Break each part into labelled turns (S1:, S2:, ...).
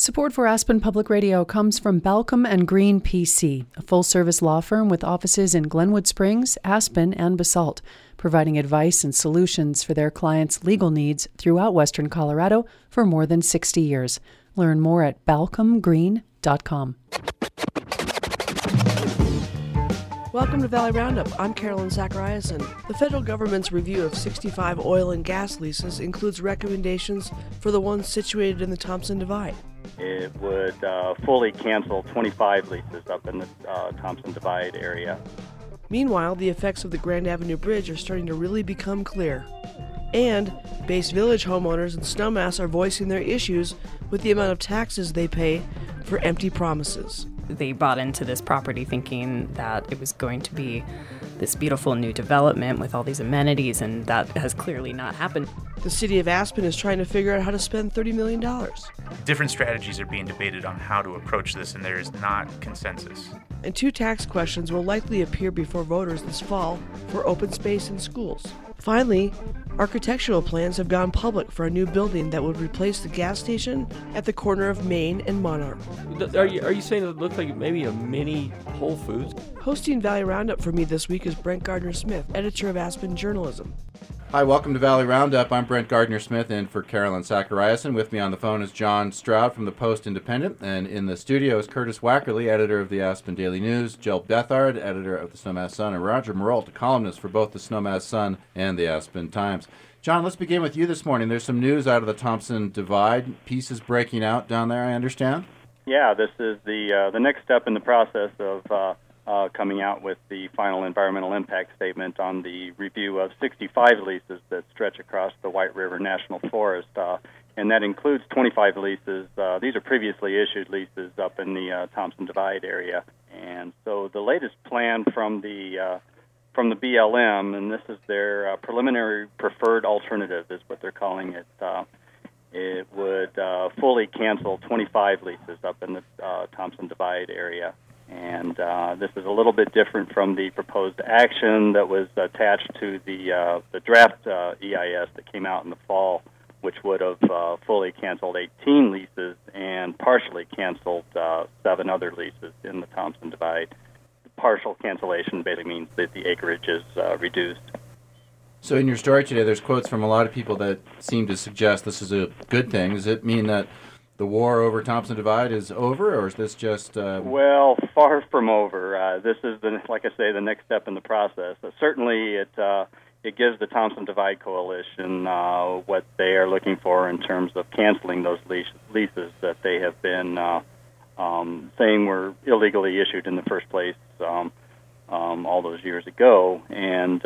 S1: Support for Aspen Public Radio comes from Balcom and Green PC, a full-service law firm with offices in Glenwood Springs, Aspen, and Basalt, providing advice and solutions for their clients' legal needs throughout Western Colorado for more than 60 years. Learn more at balcomgreen.com.
S2: Welcome to Valley Roundup. I'm Carolyn Zachariason. The federal government's review of 65 oil and gas leases includes recommendations for the ones situated in the Thompson Divide.
S3: It would fully cancel 25 leases up in the Thompson Divide area.
S2: Meanwhile, the effects of the Grand Avenue Bridge are starting to really become clear. And Base Village homeowners in Snowmass are voicing their issues with the amount of taxes they pay for empty promises.
S4: They bought into this property thinking that it was going to be this beautiful new development with all these amenities, and that has clearly not happened.
S2: The city of Aspen is trying to figure out how to spend $30 million.
S5: Different strategies are being debated on how to approach this, and there is not consensus.
S2: And 2 tax questions will likely appear before voters this fall for open space in schools. Finally, architectural plans have gone public for a new building that would replace the gas station at the corner of Main and Monarch.
S6: Are you saying it looks like maybe a mini Whole Foods?
S2: Hosting Valley Roundup for me this week is Brent Gardner-Smith, editor of Aspen Journalism.
S7: Hi, welcome to Valley Roundup. I'm Brent Gardner-Smith, in for Carolyn Zachariason. With me on the phone is John Stroud from the Post-Independent, and in the studio is Curtis Wackerly, editor of the Aspen Daily News, Jill Bethard, editor of the Snowmass Sun, and Roger Murault, a columnist for both the Snowmass Sun and the Aspen Times. John, let's begin with you this morning. There's some news out of the Thompson Divide. Pieces breaking out down there, I understand?
S3: Yeah, this is the next step in the process of coming out with the final environmental impact statement on the review of 65 leases that stretch across the White River National Forest, and that includes 25 leases. These are previously issued leases up in the Thompson Divide area, and so the latest plan from the BLM, and this is their preliminary preferred alternative, is what they're calling it. It would fully cancel 25 leases up in the Thompson Divide area. And this is a little bit different from the proposed action that was attached to the draft EIS that came out in the fall, which would have fully canceled 18 leases and partially canceled 7 other leases in the Thompson Divide. Partial cancellation basically means that the acreage is reduced.
S7: So in your story today, there's quotes from a lot of people that seem to suggest this is a good thing. Does it mean that the war over Thompson Divide is over, or is this just...
S3: Well, far from over. This is, like I say, the next step in the process. Certainly, it gives the Thompson Divide Coalition what they are looking for in terms of canceling those leases that they have been saying were illegally issued in the first place all those years ago. And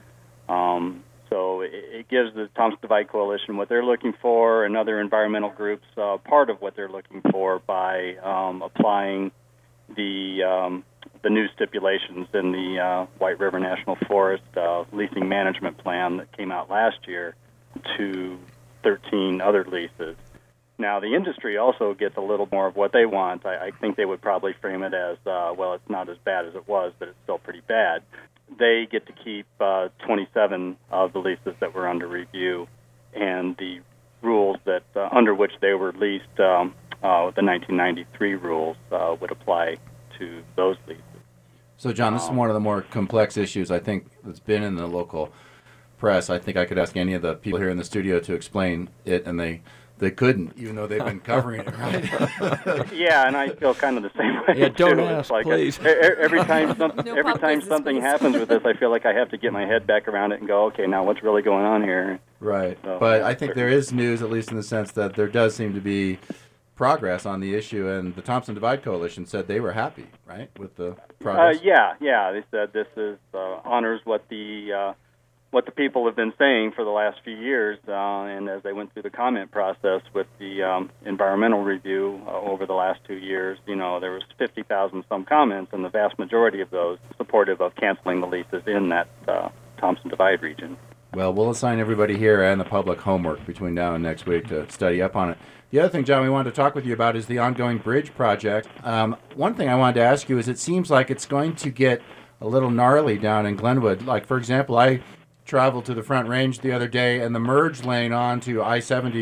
S3: so it gives the Thompson Divide Coalition what they're looking for, and other environmental groups part of what they're looking for by applying the new stipulations in the White River National Forest leasing management plan that came out last year to 13 other leases. Now, the industry also gets a little more of what they want. I think they would probably frame it as, well, it's not as bad as it was, but it's still pretty bad. They get to keep 27 of the leases that were under review, and the rules that under which they were leased, the 1993 rules, would apply to those leases.
S7: So, John, this is one of the more complex issues, I think, that's been in the local press. I think I could ask any of the people here in the studio to explain it, and they couldn't, even though they've been covering it, right?
S3: Yeah, and I feel kind of the same way.
S6: Yeah, don't
S3: too.
S6: ask,
S3: like
S6: please.
S3: Every time something happens with this, I feel like I have to get my head back around it and go, okay, now what's really going on here?
S7: Right. So, but I think there is news, at least in the sense that there does seem to be progress on the issue, and the Thompson Divide Coalition said they were happy, right, with the progress?
S3: Yeah. They said this is honors what the people have been saying for the last few years, and as they went through the comment process with the environmental review over the last 2 years, there was 50,000 some comments, and the vast majority of those supportive of canceling the leases in that Thompson Divide region.
S7: Well, we'll assign everybody here and the public homework between now and next week to study up on it. The other thing, John, we wanted to talk with you about is the ongoing bridge project. One thing I wanted to ask you is it seems like it's going to get a little gnarly down in Glenwood. Like, for example, I traveled to the Front Range the other day, and the merge lane onto I-70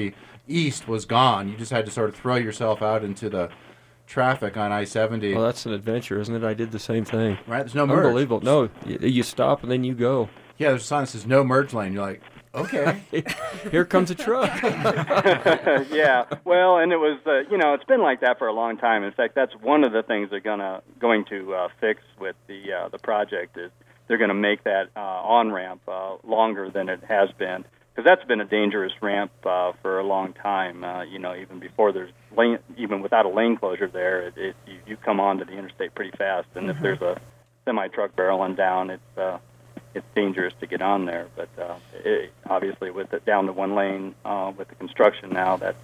S7: east was gone. You just had to sort of throw yourself out into the traffic on I-70.
S6: Well, that's an adventure, isn't it? I did the same thing.
S7: Right? There's no merge.
S6: Unbelievable. No, you stop and then you go.
S7: Yeah, there's a sign that says no merge lane. You're like, okay.
S6: Here comes a truck.
S3: Yeah, well, and it was, it's been like that for a long time. In fact, that's one of the things they're going to fix with the project is they're going to make that on-ramp longer than it has been, because that's been a dangerous ramp for a long time. Even before there's lane, even without a lane closure there, you come onto the interstate pretty fast, and if there's a semi-truck barreling down, it's dangerous to get on there. But obviously, with it down to one lane with the construction now, that's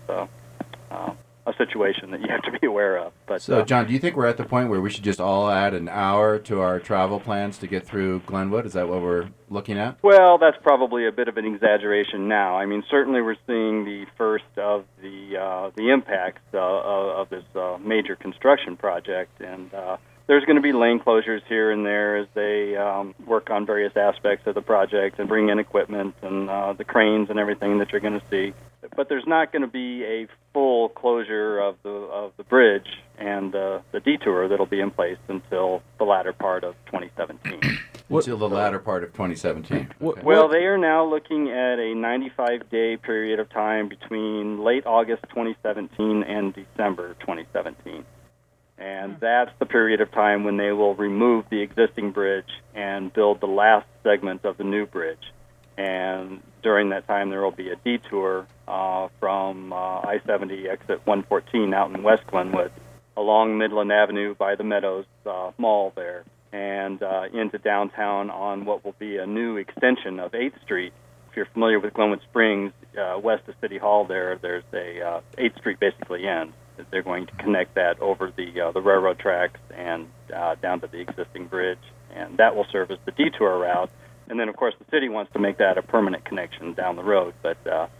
S3: a situation that you have to be aware of. But
S7: so, John, do you think we're at the point where we should just all add an hour to our travel plans to get through Glenwood? Is that what we're looking at?
S3: Well, that's probably a bit of an exaggeration now. I mean, certainly we're seeing the first of the impacts of this major construction project, and there's going to be lane closures here and there as they work on various aspects of the project and bring in equipment and the cranes and everything that you're going to see. But there's not going to be a full closure of the bridge and the detour that'll be in place until the latter part of 2017.
S7: Until the latter part of 2017. Okay.
S3: Well, they are now looking at a 95-day period of time between late August 2017 and December 2017. And that's the period of time when they will remove the existing bridge and build the last segment of the new bridge. And during that time, there will be a detour from I-70 exit 114 out in West Glenwood along Midland Avenue by the Meadows Mall there and into downtown on what will be a new extension of 8th Street. If you're familiar with Glenwood Springs, west of City Hall there's a 8th Street basically ends. They're going to connect that over the railroad tracks and down to the existing bridge, and that will serve as the detour route. And then, of course, the city wants to make that a permanent connection down the road, but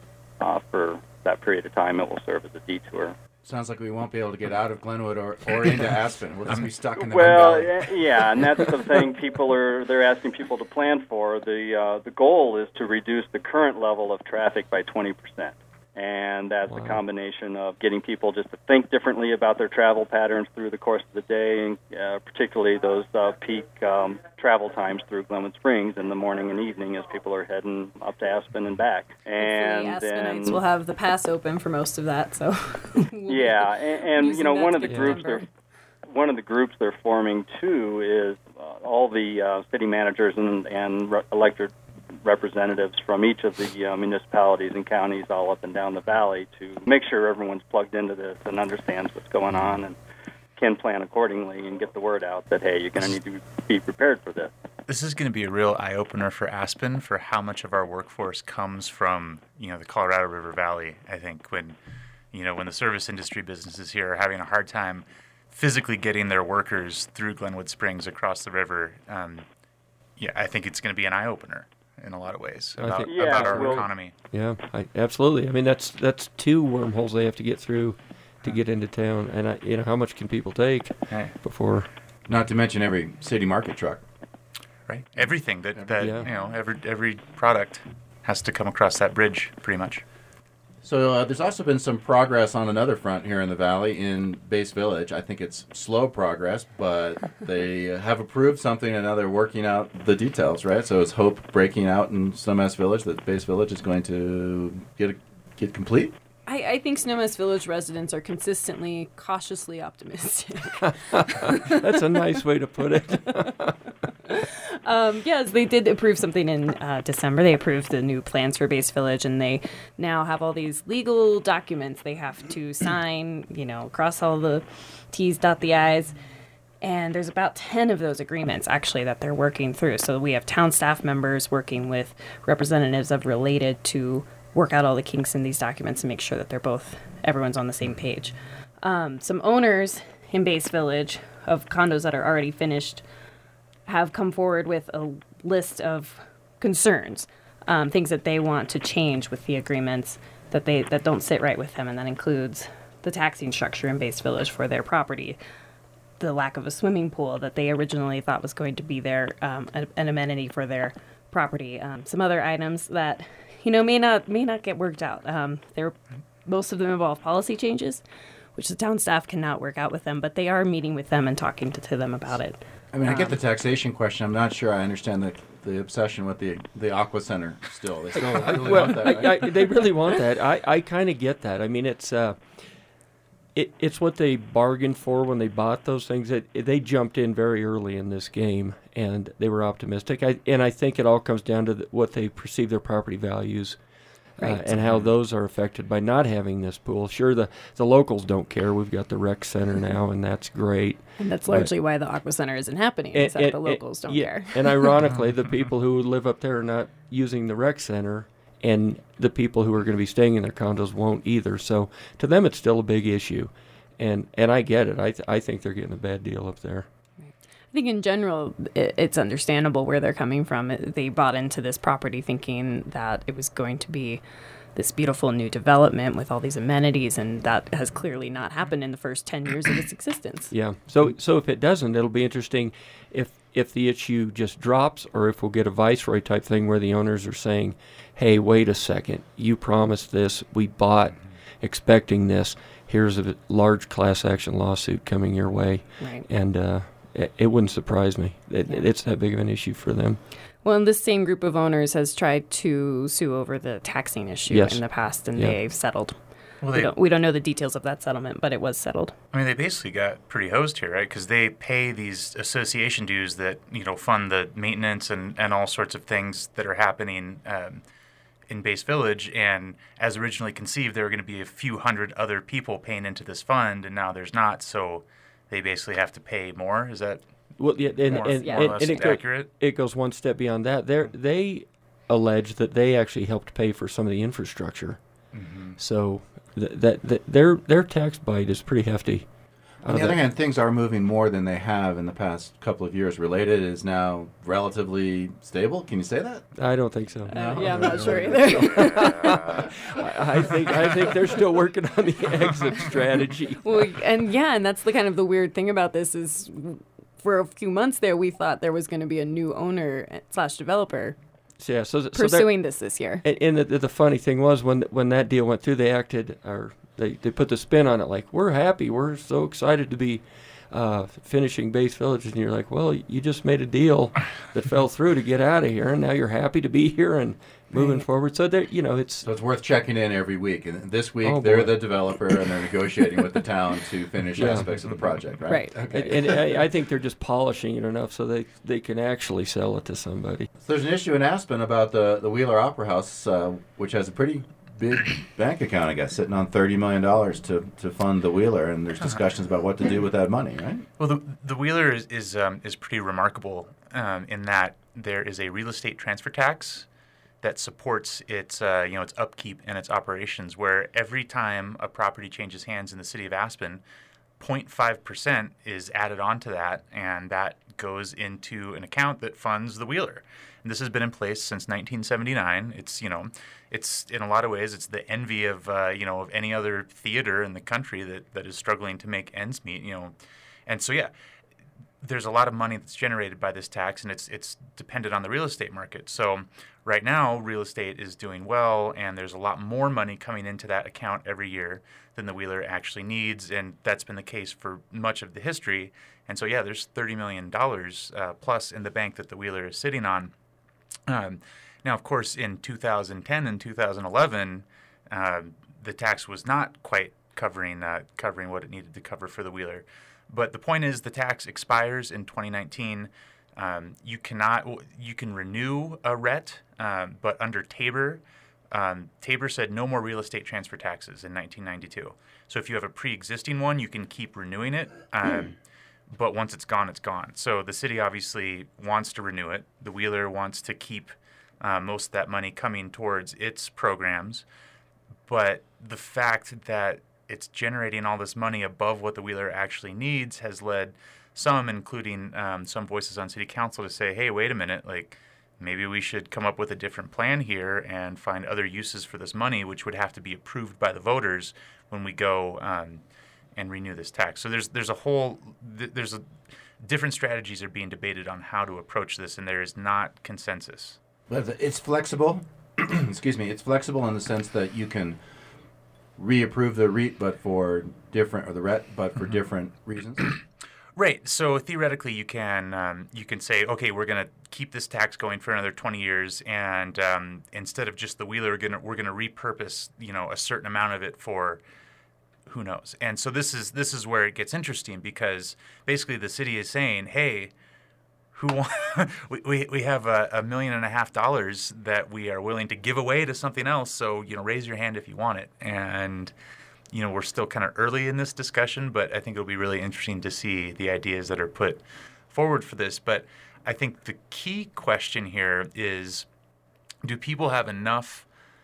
S3: for that period of time, it will serve as a detour.
S7: Sounds like we won't be able to get out of Glenwood or into Aspen. We'll just be stuck in the
S3: Well,
S7: Valley.
S3: yeah, and that's the thing they're asking people to plan for. The goal is to reduce the current level of traffic by 20%. And that's a combination of getting people just to think differently about their travel patterns through the course of the day, and particularly those peak travel times through Glenwood Springs in the morning and evening as people are heading up to Aspen and back. And
S4: Aspenites
S3: then
S4: will have the pass open for most of that. So
S3: yeah, and one of the groups they're forming too is all the city managers and elected representatives from each of the municipalities and counties all up and down the valley to make sure everyone's plugged into this and understands what's going on and can plan accordingly and get the word out that, hey, you're going to need to be prepared for this.
S5: This is going to be a real eye-opener for Aspen for how much of our workforce comes from, the Colorado River Valley. I think when the service industry businesses here are having a hard time physically getting their workers through Glenwood Springs across the river, I think it's going to be an eye-opener in a lot of ways about our economy.
S6: Yeah, absolutely. I mean, that's 2 wormholes they have to get through to get into town, and how much can people take before?
S7: Not to mention every city market truck.
S5: Right. Everything that every product has to come across that bridge, pretty much.
S7: So there's also been some progress on another front here in the valley in Base Village. I think it's slow progress, but they have approved something and now they're working out the details, right? So is hope breaking out in Snowmass Village that Base Village is going to get complete?
S4: I think Snowmass Village residents are consistently cautiously optimistic.
S6: That's a nice way to put it.
S4: Yes, they did approve something in December. They approved the new plans for Base Village, and they now have all these legal documents they have to sign, cross all the T's, dot the I's. And there's about 10 of those agreements, actually, that they're working through. So we have town staff members working with representatives of Related to work out all the kinks in these documents and make sure that everyone's on the same page. Some owners in Base Village of condos that are already finished have come forward with a list of concerns, things that they want to change with the agreements that don't sit right with them, and that includes the taxing structure in Base Village for their property, the lack of a swimming pool that they originally thought was going to be there, an amenity for their property, some other items that may not get worked out. They're most of them involve policy changes, which the town staff cannot work out with them, but they are meeting with them and talking to them about it.
S7: I mean, I get the taxation question. I'm not sure I understand the obsession with the Aqua Center still. They still really want that, right?
S6: They really want that. I kind of get that. I mean, it's what they bargained for when they bought those things. They jumped in very early in this game, and they were optimistic. I think it all comes down to what they perceive their property values.
S4: Right.
S6: And how those are affected by not having this pool. Sure, the locals don't care. We've got the rec center now, and that's great.
S4: And that's largely why the Aqua Center isn't happening, is that the locals don't care.
S6: And ironically, the people who live up there are not using the rec center, and the people who are going to be staying in their condos won't either. So to them, it's still a big issue. And I get it. I think they're getting a bad deal up there.
S4: I think in general, it's understandable where they're coming from. They bought into this property thinking that it was going to be this beautiful new development with all these amenities, and that has clearly not happened in the first 10 years of its existence.
S6: Yeah. So if it doesn't, it'll be interesting if the issue just drops, or if we'll get a viceroy type thing where the owners are saying, hey, wait a second, you promised this, we bought expecting this, here's a large class action lawsuit coming your way.
S4: Right.
S6: And it wouldn't surprise me. It's that big of an issue for them.
S4: Well, and this same group of owners has tried to sue over the taxing issue in the past, and they've settled. Well, we don't know the details of that settlement, but it was settled.
S5: I mean, they basically got pretty hosed here, right? Because they pay these association dues that, fund the maintenance and all sorts of things that are happening in Base Village. And as originally conceived, there were going to be a few hundred other people paying into this fund, and now there's not. So they basically have to pay more. Is that
S6: more or less
S5: accurate?
S6: It goes one step beyond that. They allege that they actually helped pay for some of the infrastructure. Mm-hmm. So their tax bite is pretty hefty.
S7: On the other hand, things are moving more than they have in the past couple of years. Related is now relatively stable. Can you say that?
S6: I don't think so.
S4: Yeah, I'm not sure either.
S6: I think they're still working on the exit strategy.
S4: Well, and that's the kind of the weird thing about this is, for a few months there, we thought there was going to be a new owner / developer.
S6: So
S4: pursuing this year.
S6: And the funny thing was when that deal went through, they acted They put the spin on it like, we're happy, we're so excited to be finishing Base Village. And you're like, well, you just made a deal that fell through to get out of here, and now you're happy to be here and moving forward. So it's
S7: worth checking in every week. And this week they're the developer and they're negotiating with the town to finish aspects of the project, right?
S4: Right.
S7: Okay.
S6: And I think they're just polishing it enough so they can actually sell it to somebody.
S7: So there's an issue in Aspen about the Wheeler Opera House, which has a pretty big bank account, I guess, sitting on $30 million to fund the Wheeler, and there's discussions about what to do with that money, right?
S5: Well, the Wheeler is pretty remarkable in that there is a real estate transfer tax that supports its upkeep and its operations, where every time a property changes hands in the city of Aspen, 0.5% is added onto that, and that goes into an account that funds the Wheeler. And this has been in place since 1979. It's in a lot of ways it's the envy of of any other theater in the country that is struggling to make ends meet. And so there's a lot of money that's generated by this tax, and it's dependent on the real estate market. So right now, real estate is doing well, and there's a lot more money coming into that account every year than the Wheeler actually needs, and that's been the case for much of the history. And so there's $30 million plus in the bank that the Wheeler is sitting on. Now, of course, in 2010 and 2011, the tax was not quite covering what it needed to cover for the Wheeler. But the point is, the tax expires in 2019. You can renew a RET, but under Tabor, Tabor said no more real estate transfer taxes in 1992. So if you have a pre-existing one, you can keep renewing it. But once it's gone, it's gone. So the city obviously wants to renew it. The Wheeler wants to keep most of that money coming towards its programs. But the fact that it's generating all this money above what the Wheeler actually needs has led some, including some voices on city council, to say, hey, wait a minute, maybe we should come up with a different plan here and find other uses for this money, which would have to be approved by the voters when we go and renew this tax. So there's different strategies are being debated on how to approach this, and there is not consensus.
S7: But it's flexible. Excuse me. It's flexible in the sense that you can reapprove the REIT, but for different, or the RET, but for different reasons?
S5: Right. So theoretically, you can say, okay, we're going to keep this tax going for another 20 years, and instead of just the Wheeler, we're going to repurpose a certain amount of it for who knows. And so this is where it gets interesting, because basically the city is saying, hey, we have $1.5 million that we are willing to give away to something else. So raise your hand if you want it. And we're still kind of early in this discussion, but I think it'll be really interesting to see the ideas that are put forward for this. But I think the key question here is, do people have enough,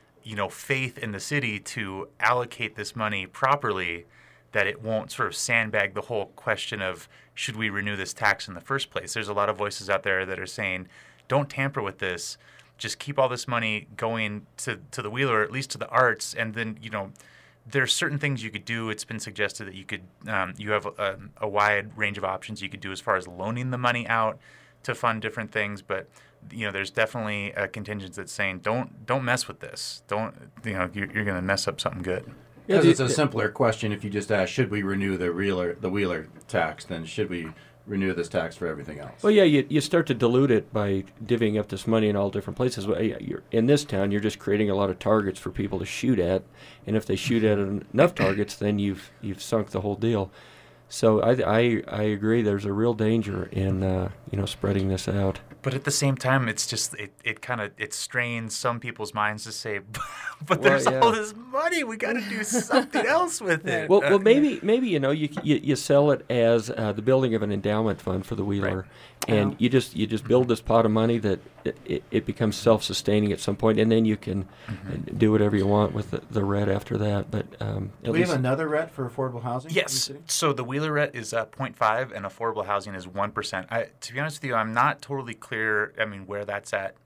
S5: faith in the city to allocate this money properly, that it won't sort of sandbag the whole question of should we renew this tax in the first place? There's a lot of voices out there that are saying, don't tamper with this. Just keep all this money going to the Wheeler, or at least to the arts, and then, there's certain things you could do. It's been suggested that you could, you have a wide range of options you could do as far as loaning the money out to fund different things. But there's definitely a contingent that's saying don't mess with this. Don't you're going to mess up something good.
S7: Because it's a simpler question if you just ask, should we renew the Wheeler tax, than should we renew this tax for everything else?
S6: Well, yeah, you start to dilute it by divvying up this money in all different places. Well, in this town, you're just creating a lot of targets for people to shoot at, and if they shoot at enough targets, then you've sunk the whole deal. So I agree. There's a real danger in spreading this out.
S5: But at the same time, it's just it strains some people's minds to say, but there's all this money. We got to do something else with it.
S6: Well, maybe you sell it as the building of an endowment fund for the Wheeler, right. And you just build this pot of money that it becomes self-sustaining at some point, and then you can do whatever you want with the RET after that. But
S7: do we have another RET for affordable housing?
S5: Yes. So the Wheeler RET is 0.5, and affordable housing is 1%. To be honest with you, I'm not totally clear. Where that's at.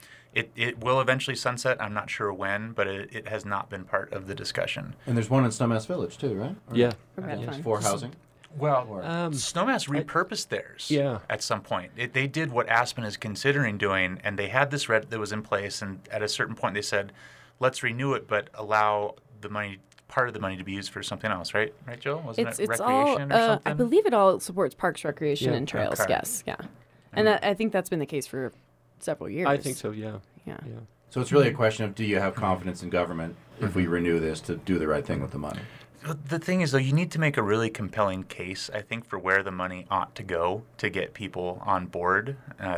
S5: It will eventually sunset. I'm not sure when, but it has not been part of the discussion.
S7: And there's one in Snowmass Village too, right?
S6: Yeah.
S7: For housing.
S5: Well, Snowmass repurposed theirs at some point. They did what Aspen is considering doing, and they had this RET that was in place, and at a certain point they said, let's renew it, but allow the money, part of the money, to be used for something else, right? Right, Jill? Wasn't it recreation or something?
S4: I believe it all supports parks, recreation, and trails, yes, yeah. And I think that's been the case for several years.
S6: I think so, yeah.
S7: So it's really a question of, do you have confidence in government if we renew this to do the right thing with the money?
S5: The thing is, though, you need to make a really compelling case, I think, for where the money ought to go to get people on board.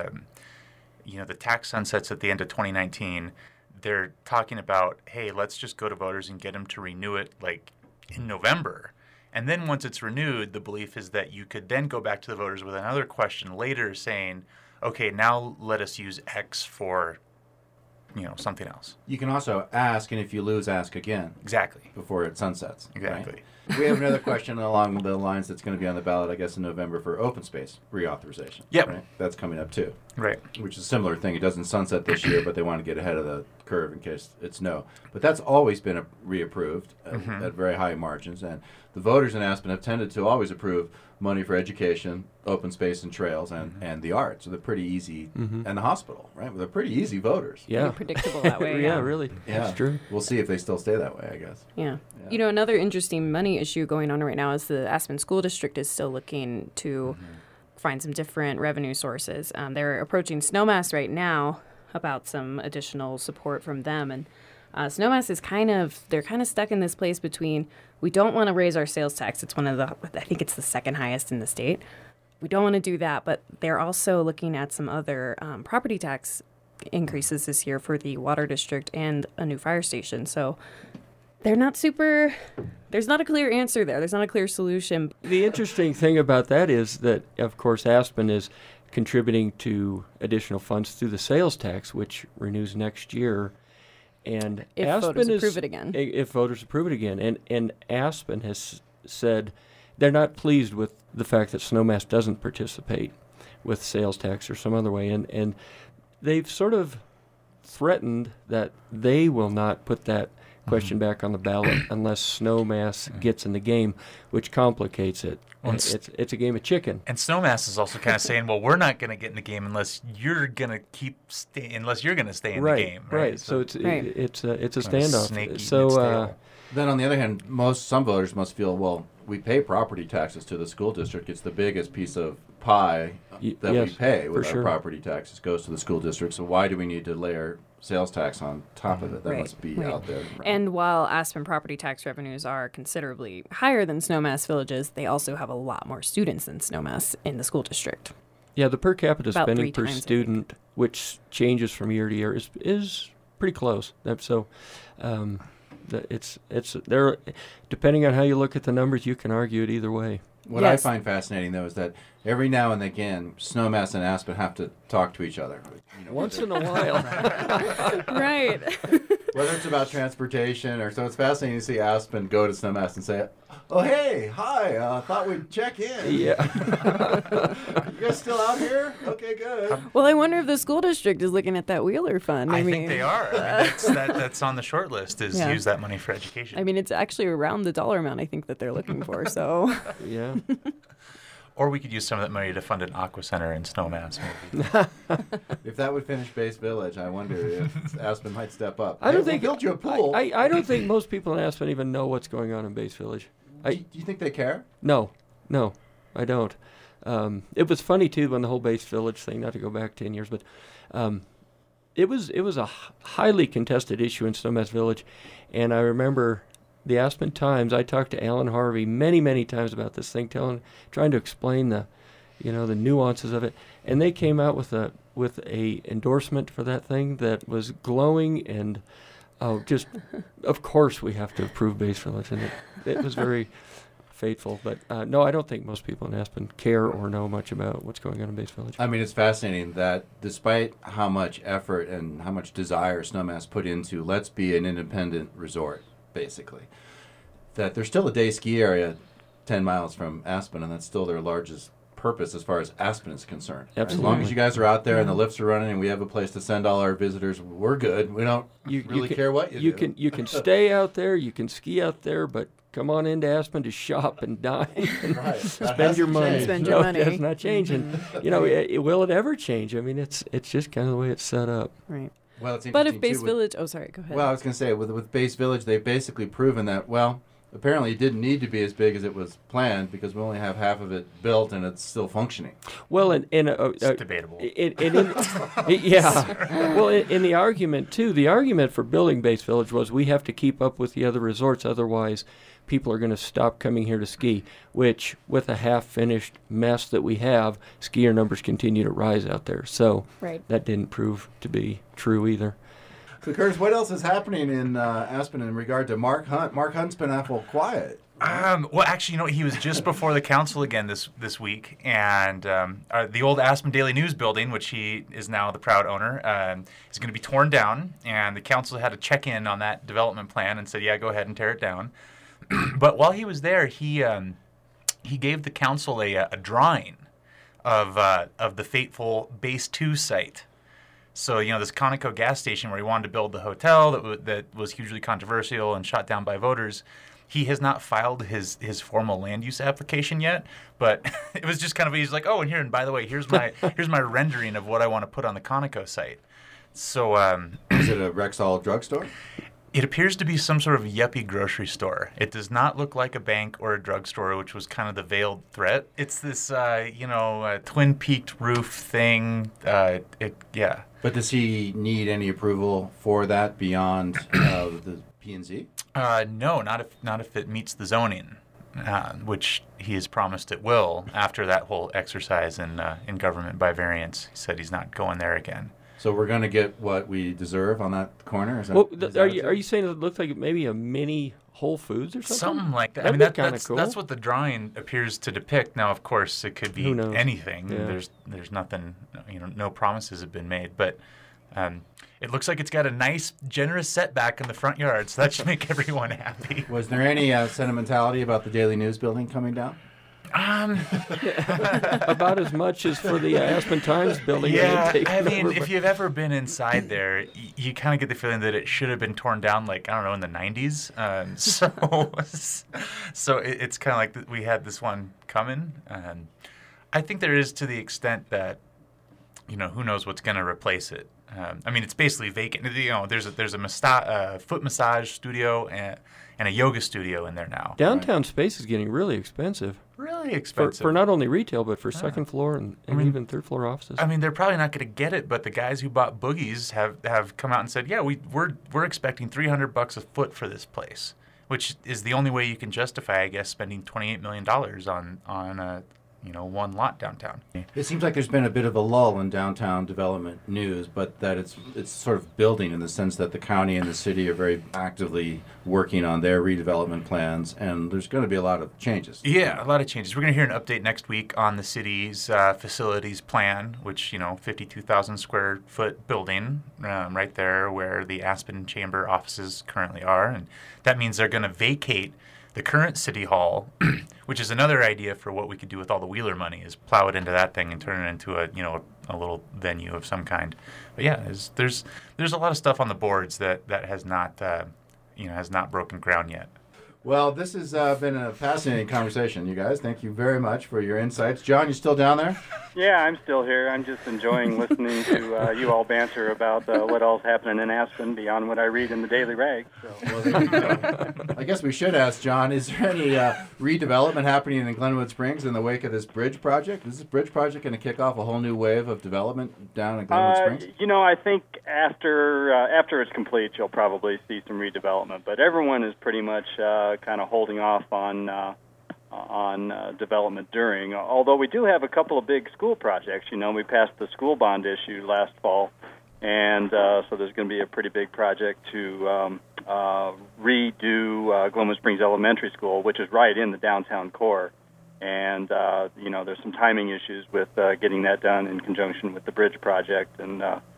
S5: The tax sunsets at the end of 2019. They're talking about, hey, let's just go to voters and get them to renew it like in November. And then once it's renewed, the belief is that you could then go back to the voters with another question later saying, okay, now let us use X for, something else.
S7: You can also ask, and if you lose, ask again.
S5: Exactly.
S7: Before it sunsets.
S5: Exactly.
S7: Right? We have another question along the lines that's going to be on the ballot, I guess, in November for open space reauthorization.
S5: Yep.
S7: Right? That's coming up too.
S5: Right.
S7: Which is a similar thing. It doesn't sunset this year, but they want to get ahead of the curve in case it's no. But that's always been reapproved at very high margins. And the voters in Aspen have tended to always approve money for education, open space and trails, and the arts. So they're pretty easy, and the hospital, right? They're pretty easy voters.
S6: Yeah.
S4: Pretty predictable that way.
S6: Yeah, really.
S7: Yeah.
S6: That's true.
S7: We'll see if they still stay that way, I guess.
S4: Yeah. Another interesting money issue going on right now is the Aspen School District is still looking to find some different revenue sources. They're approaching Snowmass right now about some additional support from them. And Snowmass is they're kind of stuck in this place between, we don't want to raise our sales tax. It's I think it's the second highest in the state. We don't want to do that, but they're also looking at some other property tax increases this year for the water district and a new fire station. So they're not there's not a clear answer there. There's not a clear solution.
S6: The interesting thing about that is that, of course, Aspen is contributing to additional funds through the sales tax, which renews next year. And
S4: if
S6: Aspen
S4: voters approve it again.
S6: If voters approve it again. And Aspen has said they're not pleased with the fact that Snowmass doesn't participate with sales tax or some other way. And they've sort of threatened that they will not put that question back on the ballot unless Snowmass gets in the game, which complicates it. It's a game of chicken.
S5: And Snowmass is also kind of saying, well, we're not going to get in the game unless you're going to stay in the game.
S6: Right. So it's a standoff. So
S7: Then on the other hand, some voters must feel, well, we pay property taxes to the school district. It's the biggest piece of pie that
S6: yes,
S7: we pay with
S6: for
S7: our
S6: sure.
S7: property taxes goes to the school district. So why do we need to layer sales tax on top of it? That
S4: Right,
S7: must be
S4: right.
S7: out there.
S4: And while Aspen property tax revenues are considerably higher than Snowmass Villages, they also have a lot more students than Snowmass in the school district.
S6: Yeah, the per capita
S4: About
S6: spending
S4: 3
S6: per
S4: times, I think.
S6: student, which changes from year to year, is pretty close. So, it's there. Depending on how you look at the numbers, you can argue it either way.
S7: What
S4: Yes.
S7: I find fascinating, though, is that every now and again, Snowmass and Aspen have to talk to each other. You know,
S6: Once in a while.
S4: Right.
S7: whether it's about transportation or so, it's fascinating to see Aspen go to Snowmass and say, "Oh, hey, hi, thought we'd check in.
S6: Yeah.
S7: You guys still out here? Okay, good."
S4: Well, I wonder if the school district is looking at that Wheeler Fund.
S5: I think they are. I mean, that's on the short list is
S4: Yeah.
S5: use that money for education.
S4: I mean, it's actually around the dollar amount I think that they're looking for. So,
S6: Yeah.
S5: Or we could use some of that money to fund an aqua center in Snowmass, maybe.
S7: If that would finish Base Village, I wonder if Aspen might step up.
S6: I don't
S7: Hey,
S6: think
S7: we'll build you a pool.
S6: I don't think most people in Aspen even know what's going on in Base Village.
S7: do you think they care?
S6: No, I don't. It was funny too when the whole Base Village thing. Not to go back 10 years, but it was a highly contested issue in Snowmass Village, and I remember the Aspen Times. I talked to Alan Harvey many times about this thing, trying to explain the nuances of it, and they came out with a endorsement for that thing that was glowing and just of course we have to approve Base Village, and it was very fateful. But no, I don't think most people in Aspen care or know much about what's going on in Base Village.
S7: I mean, it's fascinating that despite how much effort and how much desire Snowmass put into let's be an independent resort, basically, that there's still a day ski area 10 miles from Aspen, and that's still their largest purpose as far as Aspen is concerned.
S6: Absolutely.
S7: As long as you guys are out there and the lifts are running and we have a place to send all our visitors, we're good. We don't really care what you do.
S6: You can stay out there, you can ski out there, but come on into Aspen to shop and dine and
S7: Right. That
S6: spend
S7: has
S6: your
S7: to
S6: money.
S7: change.
S4: Spend
S6: No,
S4: your money.
S6: It has not changed. And, will it ever change? I mean, it's just kind of the way it's set up.
S4: right.
S7: Well, it's
S4: But if
S7: interesting,
S4: Base
S7: too,
S4: Village, oh, sorry, go ahead.
S7: Well, I was going to say, with Base Village, they've basically proven that, well, apparently it didn't need to be as big as it was planned because we only have half of it built and it's still functioning.
S6: Well,
S5: It's debatable.
S6: yeah. Well, in the argument too, the argument for building Base Village was we have to keep up with the other resorts, otherwise people are going to stop coming here to ski. Which, with a half-finished mess that we have, skier numbers continue to rise out there. So
S4: Right.
S6: that didn't prove to be true either.
S7: So, Curtis, what else is happening in Aspen in regard to Mark Hunt? Mark Hunt's been awful quiet.
S5: Well, actually, he was just before the council again this week, and the old Aspen Daily News building, which he is now the proud owner, is going to be torn down, and the council had to check in on that development plan and said, yeah, go ahead and tear it down. But while he was there, he gave the council a drawing of the fateful Base 2 site. So, this Conoco gas station where he wanted to build the hotel that was hugely controversial and shot down by voters, he has not filed his formal land use application yet. But it was just kind of, he's like, oh, and by the way, here's my rendering of what I want to put on the Conoco site. So
S7: Is it a Rexall drugstore?
S5: it appears to be some sort of yuppie grocery store. It does not look like a bank or a drugstore, which was kind of the veiled threat. It's this, twin peaked roof thing. Yeah.
S7: But does he need any approval for that beyond the P&Z?
S5: No, not if it meets the zoning, which he has promised it will after that whole exercise in government by variance. He said he's not going there again.
S7: So we're going to get what we deserve on that corner? Is that,
S6: Well,
S7: is
S6: are
S7: that
S6: you saying it looks like maybe a mini Whole Foods or something?
S5: Something like that.
S6: That'd
S5: I mean,
S6: be kinda
S5: that's
S6: cool.
S5: that's what the drawing appears to depict. Now, of course, it could be
S6: Who knows?
S5: anything.
S6: Yeah.
S5: There's nothing. No promises have been made, but it looks like it's got a nice, generous setback in the front yard, so that should make everyone happy.
S7: Was there any sentimentality about the Daily News building coming down?
S6: About as much as for the Aspen Times building.
S5: Yeah,
S6: they've
S5: I
S6: taken
S5: mean,
S6: over,
S5: if
S6: but-
S5: you've ever been inside there, you kind of get the feeling that it should have been torn down, like, I don't know, in the 90s. So it's kind of like we had this one coming. I think there is, to the extent that, who knows what's going to replace it. I mean, it's basically vacant. You know, there's a foot massage studio and a yoga studio in there now.
S6: Downtown space is getting really expensive.
S5: Really expensive.
S6: For not only retail, but for second floor and even third floor offices.
S5: I mean, they're probably not going to get it, but the guys who bought Boogies have come out and said, yeah, we're expecting $300 a foot for this place, which is the only way you can justify, I guess, spending $28 million on one lot downtown.
S7: It seems like there's been a bit of a lull in downtown development news, but that it's sort of building in the sense that the county and the city are very actively working on their redevelopment plans, and there's going to be a lot of changes.
S5: Yeah, a lot of changes. We're going to hear an update next week on the city's facilities plan, which, 52,000 square foot building right there where the Aspen Chamber offices currently are, and that means they're going to vacate the current city hall, which is another idea for what we could do with all the Wheeler money, is plow it into that thing and turn it into a little venue of some kind. But yeah, there's a lot of stuff on the boards that has not broken ground yet.
S7: Well, this has been a fascinating conversation, you guys. Thank you very much for your insights. John, you still down there?
S3: Yeah, I'm still here. I'm just enjoying listening to you all banter about what all's happening in Aspen beyond what I read in the Daily Rag. So.
S7: Well, there you go. I guess we should ask John, is there any redevelopment happening in Glenwood Springs in the wake of this bridge project? Is this bridge project going to kick off a whole new wave of development down in Glenwood Springs?
S3: I think after it's complete, you'll probably see some redevelopment. But everyone is pretty much kind of holding off on development during. Although we do have a couple of big school projects. We passed the school bond issue last fall, and so there's going to be a pretty big project to redo Glenwood Springs Elementary School, which is right in the downtown core. And there's some timing issues with getting that done in conjunction with the bridge project, and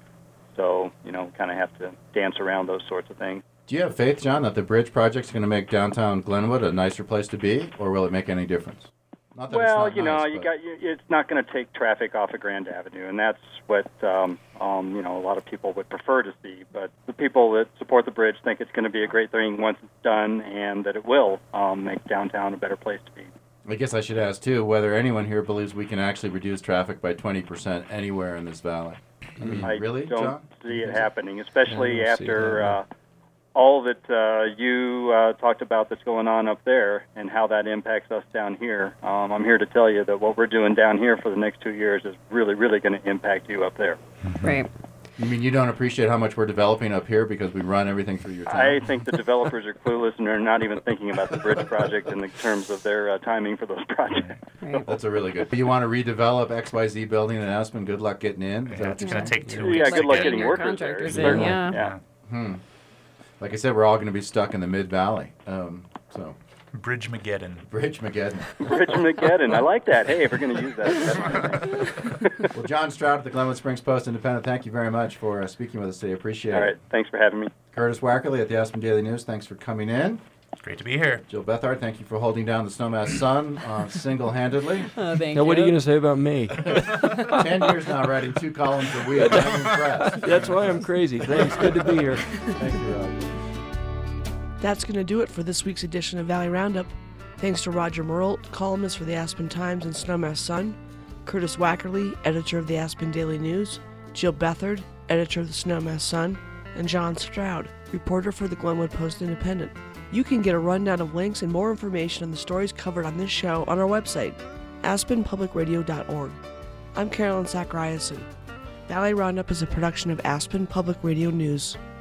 S3: so kind of have to dance around those sorts of things.
S7: Do you have faith, John, that the bridge project's going to make downtown Glenwood a nicer place to be, or will it make any difference? Not that
S3: well,
S7: it's not nice,
S3: it's not going to take traffic off of Grand Avenue, and that's what a lot of people would prefer to see. But the people that support the bridge think it's going to be a great thing once it's done, and that it will make downtown a better place to be.
S7: I guess I should ask, too, whether anyone here believes we can actually reduce traffic by 20% anywhere in this valley. I mean, really,
S3: don't
S7: John?
S3: see it happening, especially after all that you talked about that's going on up there and how that impacts us down here. I'm here to tell you that what we're doing down here for the next 2 years is really, really going to impact you up there.
S4: Right.
S7: You mean you don't appreciate how much we're developing up here because we run everything through your town?
S3: I think the developers are clueless and they're not even thinking about the bridge project in the terms of their timing for those projects.
S4: Right.
S7: That's a really good. You want to redevelop XYZ building in Aspen? Good luck getting in.
S5: Yeah, it's going to take 2 weeks.
S3: Yeah, good luck
S5: to
S3: getting
S4: your
S3: workers there.
S4: contractors in, yeah.
S7: Like I said, we're all going to be stuck in the Mid-Valley. So
S5: Bridge-mageddon.
S7: Bridge-mageddon.
S3: Bridge-mageddon. I like that. Hey, if we're going to use that.
S7: Well, John Stroud at the Glenwood Springs Post-Independent, thank you very much for speaking with us today. Appreciate it.
S3: All right. Thanks for having me.
S7: Curtis Wackerly at the Aspen Daily News, thanks for coming in.
S5: It's great to be here.
S7: Jill Bethard, thank you for holding down the Snowmass Sun single-handedly.
S4: Thank you.
S6: Now, what are you going to say about me?
S7: 10 years now writing 2 columns a week. I'm impressed.
S6: That's why I'm crazy. Thanks. Good to be here.
S7: Thank you, Rob.
S2: That's going to do it for this week's edition of Valley Roundup. Thanks to Roger Merle, columnist for the Aspen Times and Snowmass Sun, Curtis Wackerly, editor of the Aspen Daily News, Jill Bethard, editor of the Snowmass Sun, and John Stroud, reporter for the Glenwood Post-Independent. You can get a rundown of links and more information on the stories covered on this show on our website, aspenpublicradio.org. I'm Carolyn Zachariason. Valley Roundup is a production of Aspen Public Radio News.